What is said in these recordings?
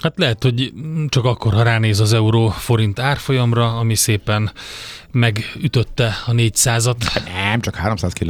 Hát lehet, hogy csak akkor, ha ránéz az euró-forint árfolyamra, ami szépen megütötte a 400-at. Nem, csak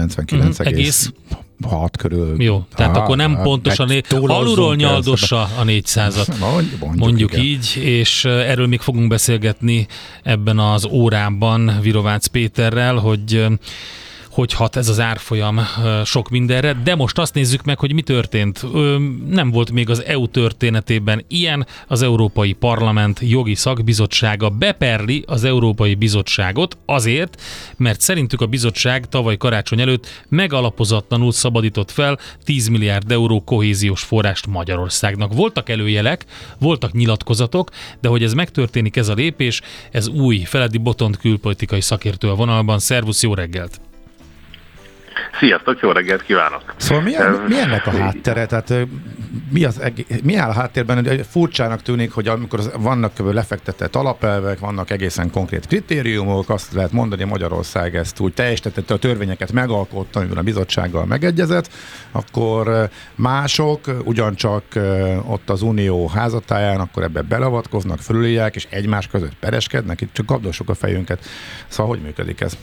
399,6 körül. Jó, tehát akkor nem pontosan alulról nyaldossa a 400-at. Mondjuk így, és erről még fogunk beszélgetni ebben az órában Virovácz Péterrel, hogy hat ez az árfolyam sok mindenre, de most azt nézzük meg, hogy mi történt. Nem volt még az EU történetében ilyen, az Európai Parlament jogi szakbizottsága beperli az Európai Bizottságot azért, mert szerintük a bizottság tavaly karácsony előtt megalapozatlanul szabadított fel 10 milliárd euró kohéziós forrást Magyarországnak. Voltak előjelek, voltak nyilatkozatok, de hogy ez megtörténik, ez a lépés, ez új. Feledi Botond külpolitikai szakértő a vonalban. Szervusz, jó reggelt! Sziasztok, jó reggelt kívánok! Szóval mi ennek a háttere? Tehát mi áll a háttérben? Hogy furcsának tűnik, hogy amikor vannak lefektetett alapelvek, vannak egészen konkrét kritériumok, azt lehet mondani, hogy Magyarország ezt úgy teljesítette, a törvényeket megalkotta, amiben a bizottsággal megegyezett, akkor mások ugyancsak ott az Unió házatáján, akkor ebbe beleavatkoznak, fölülják, és egymás között pereskednek, itt csak kapdossuk a fejünket. Szóval hogy működik ez?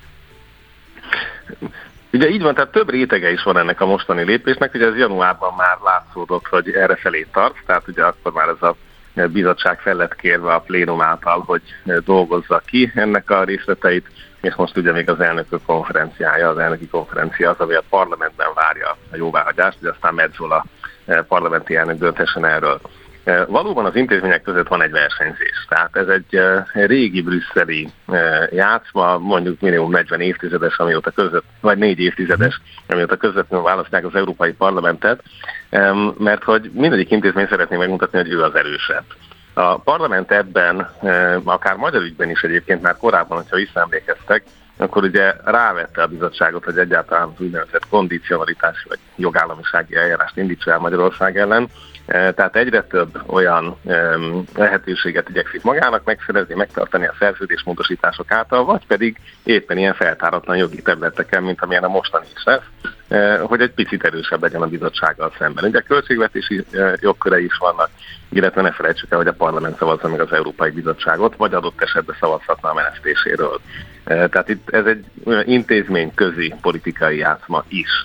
Ugye így van, tehát több rétege is van ennek a mostani lépésnek, ugye ez januárban már látszódott, hogy erre felé tart, tehát ugye akkor már ez a bizottság fel lett kérve a plénum által, hogy dolgozza ki ennek a részleteit, és most ugye még az elnökök konferenciája, az elnöki konferencia az, ami a parlamentben várja a jóváhagyást, hogy aztán Metzola parlamenti elnök dönthessen erről. Valóban az intézmények között van egy versenyzés, tehát ez egy régi brüsszeli játszma, mondjuk minimum 40 évtizedes, vagy 4 évtizedes, amióta közvetlenül választják az Európai Parlamentet, mert hogy mindegyik intézmény szeretné megmutatni, hogy ő az erősebb. A parlament ebben, akár magyar ügyben is egyébként már korábban, hogyha visszaemlékeztek, akkor ugye rávette a bizottságot, hogy egyáltalán az úgynevezett kondicionalitási vagy jogállamisági eljárást indítsa el Magyarország ellen. Tehát egyre több olyan lehetőséget igyekszik magának megszerezni, megtartani a szerződésmódosítások által, vagy pedig éppen ilyen feltáratlan jogi területeken, mint amilyen a mostani is lesz, hogy egy picit erősebb legyen a bizottsággal szemben. Ugye költségvetési jogkörei is vannak, illetve ne felejtsük el, hogy a parlament szavazza meg az Európai Bizottságot, vagy adott esetben szavazhatna a menesztéséről. Tehát itt ez egy intézményközi politikai játszma is.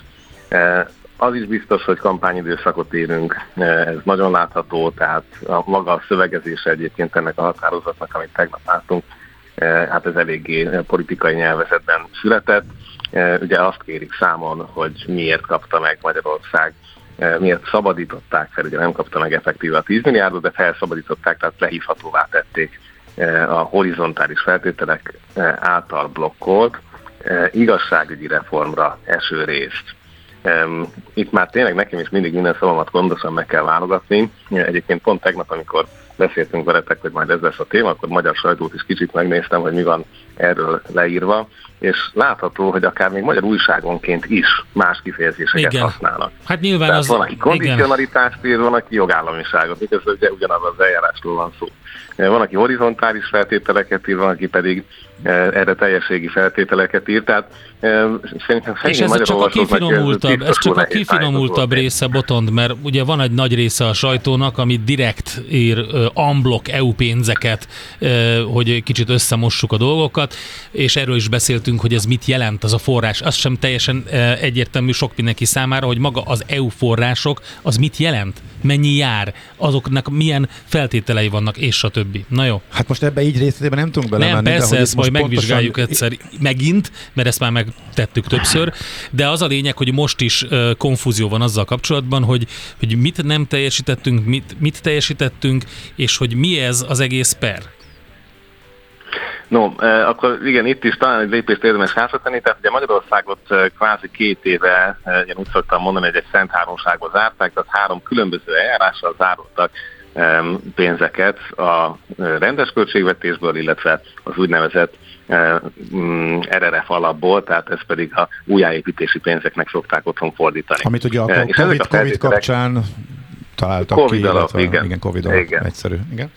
Az is biztos, hogy kampányidőszakot érünk, ez nagyon látható, tehát maga a szövegezése egyébként ennek a határozatnak, amit tegnap láttunk, hát ez eléggé politikai nyelvezetben született. Ugye azt kérik számon, hogy miért kapta meg Magyarország, miért szabadították fel, ugye nem kapta meg effektíve a 10 milliárdot, de felszabadították, tehát lehívhatóvá tették a horizontális feltételek által blokkolt igazságügyi reformra eső részt. Itt már tényleg nekem is mindig minden szavamat gondosan meg kell válogatni. Egyébként pont tegnap, amikor beszéltünk veletek, hogy majd ez lesz a téma, akkor magyar sajtót is kicsit megnéztem, hogy mi van erről leírva, és látható, hogy akár még magyar újságonként is más kifejezéseket használnak. Hát nyilván tehát az... van, aki kondicionalitást ír, van, aki jogállamiságot, miközben ugye ugyanaz az eljárásról van szó. Van, aki horizontális feltételeket ír, van, aki pedig erre teljességi feltételeket ír, tehát szerintem és ez csak a kifinomultabb része, Botond, mert ugye van egy nagy része a sajtónak, ami direkt ír unblock EU pénzeket, hogy kicsit összemossuk a dolgokat, és erről is beszéltünk, hogy ez mit jelent az a forrás. Az sem teljesen egyértelmű sok mindenki számára, hogy maga az EU források, az mit jelent? Mennyi jár? Azoknak milyen feltételei vannak, és a többi. Na jó. Hát most ebbe így részletében nem tudunk belemenni. Nem, persze, de ezt majd megvizsgáljuk egyszer megint, mert ezt már megtettük többször, de az a lényeg, hogy most is konfúzió van azzal kapcsolatban, hogy mit nem teljesítettünk, mit teljesítettünk, és hogy mi ez az egész per. No, akkor igen, itt is talán egy lépést érdemes hátratenni, tehát ugye Magyarországot kvázi 2 éve, én úgy szoktam mondani, hogy egy szent háromságba zárták, tehát 3 különböző eljárással zárultak pénzeket a rendes költségvetésből, illetve az úgynevezett RRF alapból, tehát ez pedig a újjáépítési pénzeknek szokták otthon fordítani. Amit ugye a COVID kapcsán találtak COVID ki, illetve igen, COVID alap, egyszerű. Igen.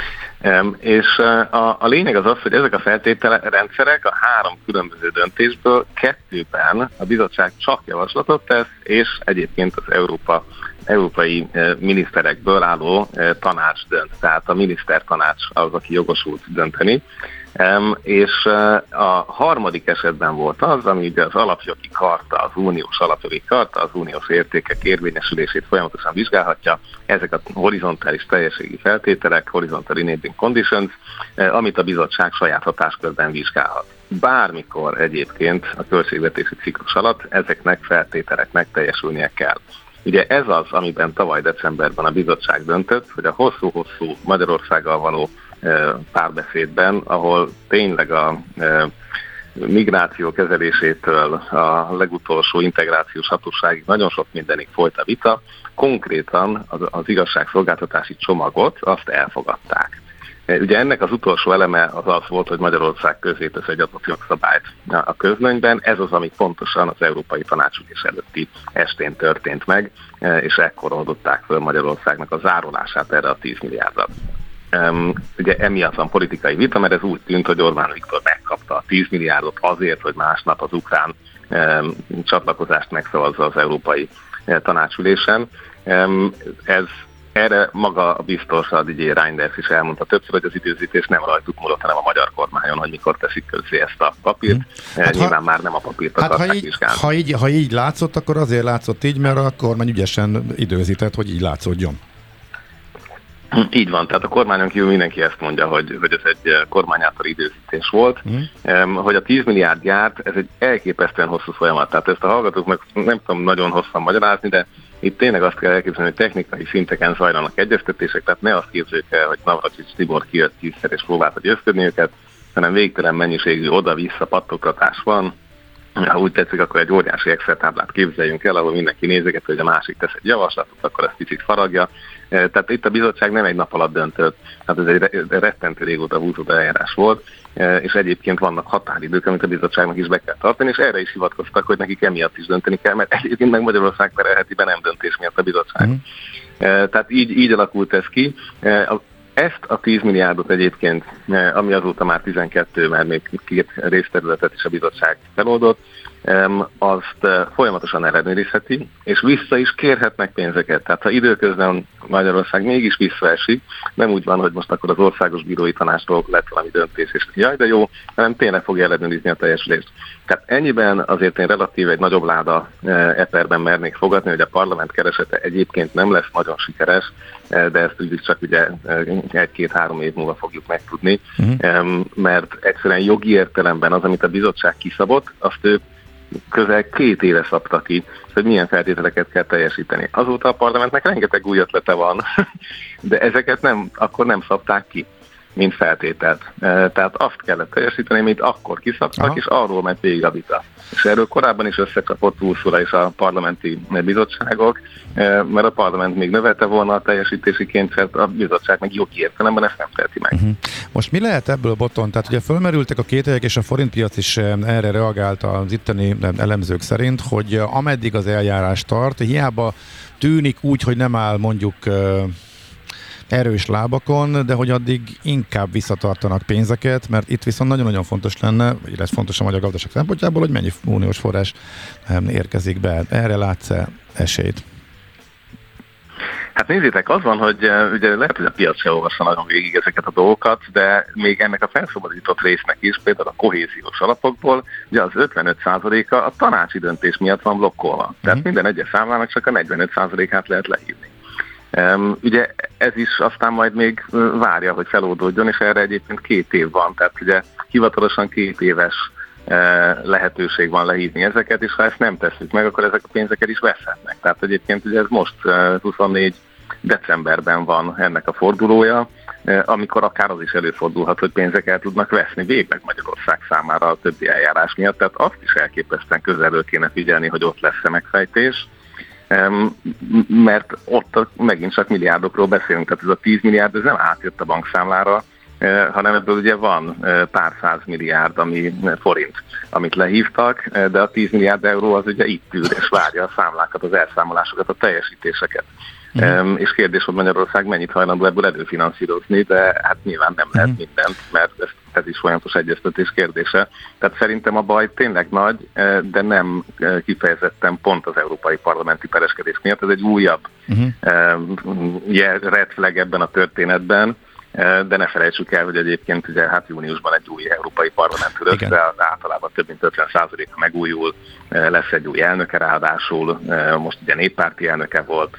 És a lényeg az az, hogy ezek a feltételrendszerek a 3 különböző döntésből 2-ben a bizottság csak javaslatot tesz, és egyébként az Európa európai miniszterekből álló tanács dönt. Tehát a minisztertanács az, aki jogosult dönteni. És a harmadik esetben volt az, ami ugye az alapjogi karta, az uniós alapjogi karta, az uniós értékek érvényesülését folyamatosan vizsgálhatja. Ezek a horizontális teljességi feltételek, horizontal enabling conditions, amit a bizottság saját hatáskörben vizsgálhat. Bármikor egyébként a költségvetési ciklus alatt ezeknek feltételeknek teljesülnie kell. Ugye ez az, amiben tavaly decemberben a bizottság döntött, hogy a hosszú-hosszú Magyarországgal való párbeszédben, ahol tényleg a migráció kezelésétől a legutolsó integrációs hatóságig nagyon sok mindenig folyt a vita, konkrétan az igazságszolgáltatási csomagot azt elfogadták. Ugye ennek az utolsó eleme az volt, hogy Magyarország közé tesz egy adott jogszabályt a közlönyben. Ez az, ami pontosan az Európai Tanácsülés előtti estén történt meg, és ekkor oldották föl Magyarországnak a zárolását erre a 10 milliárdra. Ugye emiatt van politikai vita, mert ez úgy tűnt, hogy Orbán Viktor megkapta a 10 milliárdot azért, hogy másnap az ukrán csatlakozást megszavazza az Európai Tanácsülésen. Erre maga a biztos, a Didier Reynders is elmondta többször, hogy az időzítés nem rajtuk múlott, hanem a magyar kormányon, hogy mikor teszik közzé ezt a papírt. Nyilván már nem a papírt akarták vizsgálni. Ha így látszott, akkor azért látszott így, mert a kormány ügyesen időzített, hogy így látszódjon. Így van, tehát a kormányon kívül mindenki ezt mondja, hogy ez egy kormány által időzítés volt. Hogy a 10 milliárd járt, ez egy elképesztően hosszú folyamat. Tehát ezt a hallgatók meg nem tudom nagyon hosszan magyarázni, de itt tényleg azt kell elképzelni, hogy technikai szinteken zajlanak egyeztetések, tehát ne azt képzeljük el, hogy Navracsics Tibor kijött 10-szer és próbálta győzködni őket, hanem végtelen mennyiségű oda-vissza pattogtatás van. Ha úgy tetszik, akkor egy óriási Excel táblát képzeljünk el, ahol mindenki nézeget, hogy a másik tesz egy javaslatot, akkor ezt picit faragja. Tehát itt a bizottság nem egy nap alatt döntött, hát ez egy rettentő régóta húzódó eljárás volt, és egyébként vannak határidők, amit a bizottságnak is be kell tartani, és erre is hivatkoztak, hogy nekik emiatt is dönteni kell, mert egyébként meg Magyarország perelheti be nem döntés miatt a bizottság. Tehát így alakult ez ki. Ezt a 10 milliárdot egyébként, ami azóta már 12, mert még 2 részterületet is a bizottság feloldott, azt folyamatosan ellenőrizheti, és vissza is kérhetnek pénzeket. Tehát ha időközben Magyarország mégis visszaesik, nem úgy van, hogy most akkor az Országos Bírói Tanácstól lett valami döntés, és jaj, de jó, hanem tényleg fogja ellenőrizni a teljesülést. Tehát ennyiben azért én relatív egy nagyobb láda eperben mernék fogadni, hogy a parlament keresete egyébként nem lesz nagyon sikeres, de ezt csak ugye 1-2-3 év múlva fogjuk megtudni, mert egyszerűen jogi értelemben az, amit a bizottság kiszabott, azt ők közel 2 éve szabta ki, hogy milyen feltételeket kell teljesíteni. Azóta a parlamentnek rengeteg új ötlete van, de ezeket akkor nem szabták ki, mint feltételt. Tehát azt kellett teljesíteni, mint akkor kiszabtak, és arról ment végig a vita. És erről korábban is összekapott Ursula és a parlamenti bizottságok, mert a parlament még növelte volna a teljesítési kényszert, a bizottság meg jogi értelemben ezt nem teheti meg. Most mi lehet ebből a boton? Tehát ugye fölmerültek a kételyek, és a forintpiac is erre reagált az itteni elemzők szerint, hogy ameddig az eljárás tart, hiába tűnik úgy, hogy nem áll mondjuk erős lábakon, de hogy addig inkább visszatartanak pénzeket, mert itt viszont nagyon-nagyon fontos lenne, vagy lesz fontos a magyar gazdaság szempontjából, hogy mennyi uniós forrás érkezik be. Erre látsz-e esélyt? Hát nézzétek, az van, hogy ugye lehet, hogy a piac se olvassa nagyon végig ezeket a dolgokat, de még ennek a felszabadított résznek is, például a kohéziós alapokból, ugye az 55%-a a tanácsi döntés miatt van blokkolva. Tehát minden egyes számlának csak a 45%-át lehet lehívni. Ugye ez is aztán majd még várja, hogy feloldódjon, és erre egyébként 2 év van, tehát ugye hivatalosan 2 éves lehetőség van lehívni ezeket, és ha ezt nem tesszük meg, akkor ezek a pénzeket is veszhetnek. Tehát egyébként ugye ez most 24 decemberben van ennek a fordulója, amikor akár az is előfordulhat, hogy pénzek el tudnak veszni végleg Magyarország számára a többi eljárás miatt, tehát azt is elképesztően közelről kéne figyelni, hogy ott lesz-e megfejtés, mert ott megint csak milliárdokról beszélünk, tehát ez a 10 milliárd ez nem átjött a bankszámlára, hanem ebből ugye van pár 100 milliárd forint, amit lehívtak, de a 10 milliárd euró az ugye itt ül és várja a számlákat, az elszámolásokat, a teljesítéseket. És kérdés, hogy Magyarország mennyit hajlandó ebből előfinanszírozni, de hát nyilván nem lehet mindent, mert ezt ez is folyamatos egyeztetés kérdése. Tehát szerintem a baj tényleg nagy, de nem kifejezetten pont az európai parlamenti pereskedés miatt. Ez egy újabb red flag ebben a történetben, de ne felejtsük el, hogy egyébként ugye júniusban egy új európai parlament össze, általában több mint 50%-a megújul, lesz egy új elnöke ráadásul, most ugye néppárti elnöke volt,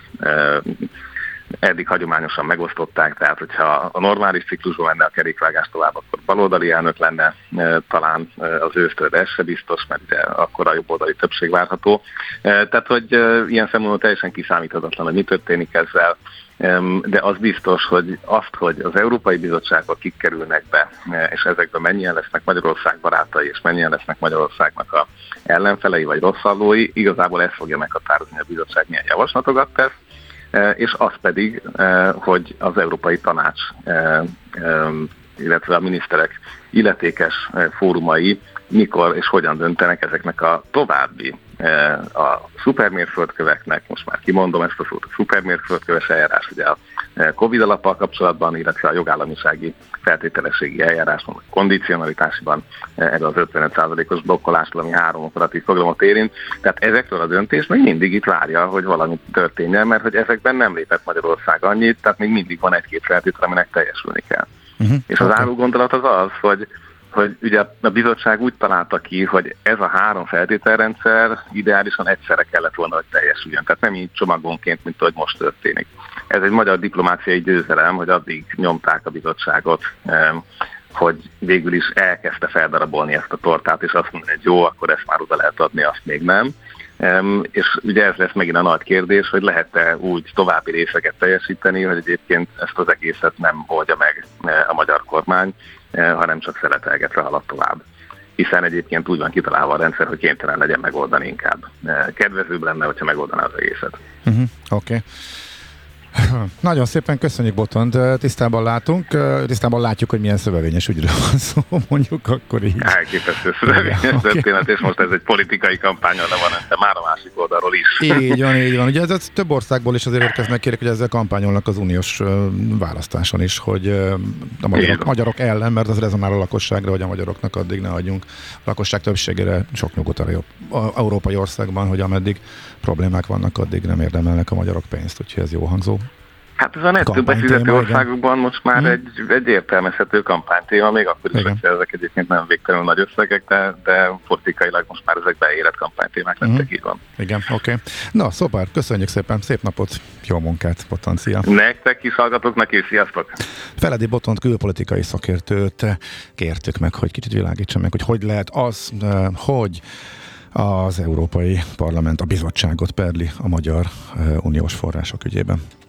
eddig hagyományosan megosztották, tehát hogyha a normális ciklusban menne a kerékvágás tovább, akkor baloldali elnök lenne talán az ősztől, de ez se biztos, mert ugye akkor a jobboldali többség várható. Tehát, hogy ilyen szempontból teljesen kiszámíthatatlan, hogy mi történik ezzel, de az biztos, hogy azt, hogy az Európai Bizottságba kik kerülnek be, és ezekben mennyien lesznek Magyarország barátai, és mennyien lesznek Magyarországnak a ellenfelei vagy rosszallói, igazából ez fogja meghatározni, a bizottság milyen javaslatokat tesz, és az pedig, hogy az Európai Tanács, illetve a miniszterek illetékes fórumai mikor és hogyan döntenek ezeknek a további a szupermérföldköveknek, most már kimondom ezt a szót, a szupermérföldköves eljárás, ugye a Covid alappal kapcsolatban, illetve a jogállamisági feltételességi eljárásban, a kondicionalitásiban, erre az 55%-os blokkolástól, ami 3 operatív programot érint. Tehát ezekről a döntés még mindig itt várja, hogy valami történjen, mert hogy ezekben nem lépett Magyarország annyit, tehát még mindig van egy-két feltétel, aminek teljesülni kell. És az álló gondolat az az, hogy ugye a bizottság úgy találta ki, hogy ez a 3 feltételrendszer ideálisan egyszerre kellett volna, hogy teljesüljön. Tehát nem így csomagonként, mint ahogy most történik. Ez egy magyar diplomáciai győzelem, hogy addig nyomták a bizottságot, hogy végül is elkezdte feldarabolni ezt a tortát, és azt mondani, hogy jó, akkor ezt már oda lehet adni, azt még nem. És ugye ez lesz megint a nagy kérdés, hogy lehet-e úgy további részeket teljesíteni, hogy egyébként ezt az egészet nem oldja meg a magyar kormány, hanem csak szeletelgetve halad tovább. Hiszen egyébként úgy van kitalálva a rendszer, hogy kénytelen legyen megoldani inkább. Kedvezőbb lenne, hogyha megoldaná az egészet. Oké. Nagyon szépen köszönjük, Botond. Tisztában látjuk, hogy milyen szövevényes ügyről van szó, mondjuk akkor így. Elképesztő szövevényes történet, és most ez egy politikai kampány, de van ezt már a másik oldalról is. Így van. Ugye ez több országból is azért érkeznek kérek, hogy ezzel kampányolnak az uniós választáson is, hogy a magyarok ellen, mert az rezonál a lakosságra, hogy a magyaroknak addig ne adjunk a lakosság többségére sok nyugodt a európai országban, hogy ameddig problémák vannak, addig nem érdemelnek a magyarok pénzt, úgyhogy ez jó hangzó. Hát ez a nettó befizető országokban most már egy értelmezhető kampánytéma, még akkor is, hogy ezek egyébként nem végtelenül nagy összegek, de politikailag most már ezek beérett kampánytémák lettek, így van. Igen, oké. Na, szuper, köszönjük szépen, szép napot, jó munkát, Botond, szia! Nektek is hallgatóknak is, sziasztok! Feledi Botond külpolitikai szakértőt kértük meg, hogy kicsit világítsa meg, hogy lehet az, hogy az Európai Parlament a bizottságot perli a magyar uniós források ügyében.